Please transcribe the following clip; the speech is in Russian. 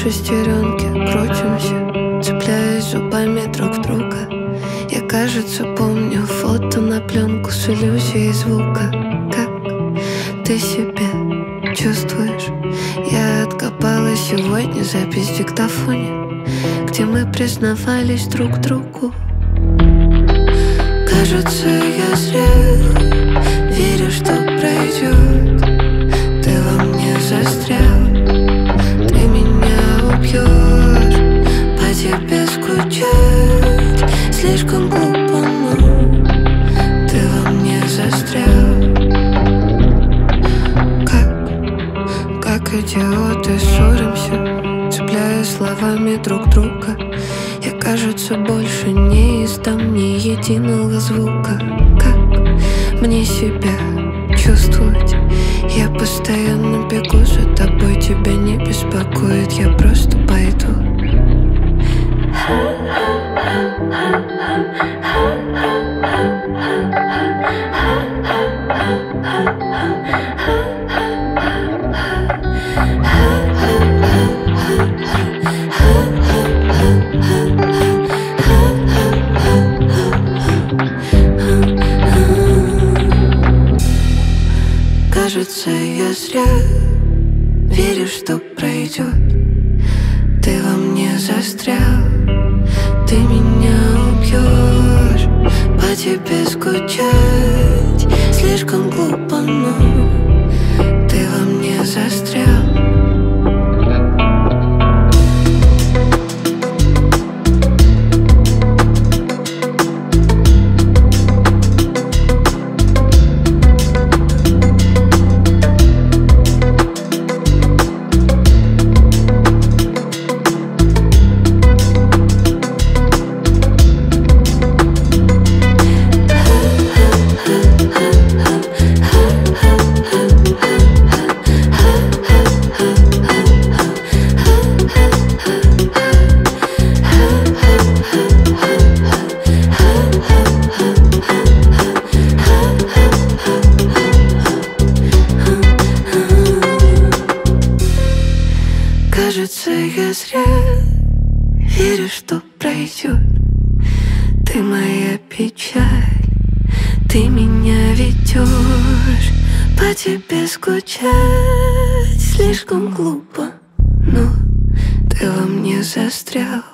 шестеренке крутимся, цепляясь зубами друг в друга. Я, кажется, помню фото на пленку с иллюзией звука. Как ты себя чувствуешь? Я откопала сегодня запись в диктофоне, где мы признавались друг другу. Кажется, я зря верю, что пройдет. Ты во мне застрял, ты меня убьешь. По тебе скучать слишком глупо, но ты во мне застрял. Как идиоты ссоримся, цепляя словами друг друга. Я, кажется, больше не издам ни единого звука. Как мне себя чувствовать? Я постоянно бегу за тобой, тебя не беспокоит, я просто пойду. Кажется, я зря верю, что пройдет. Ты во мне застрял, ты меня убьешь. По тебе скучать слишком глупо, но ты во мне застрял. Кажется, я зря верю, что пройдет. Ты моя печаль, ты меня ведешь. По тебе скучать слишком глупо, но ты во мне застрял.